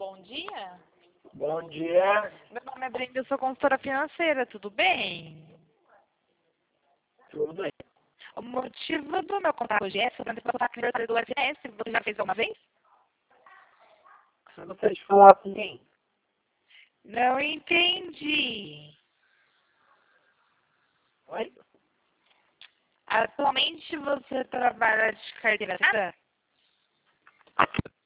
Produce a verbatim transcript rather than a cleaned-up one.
bom dia. Bom dia. Meu nome é Brenda, eu sou consultora financeira, tudo bem? Tudo bem. O motivo do meu contato hoje é sobre a aniversário do S S. Você já fez alguma vez? Você gostaria de falar com quem? Não entendi. Oi? Atualmente você trabalha de carteira assinada?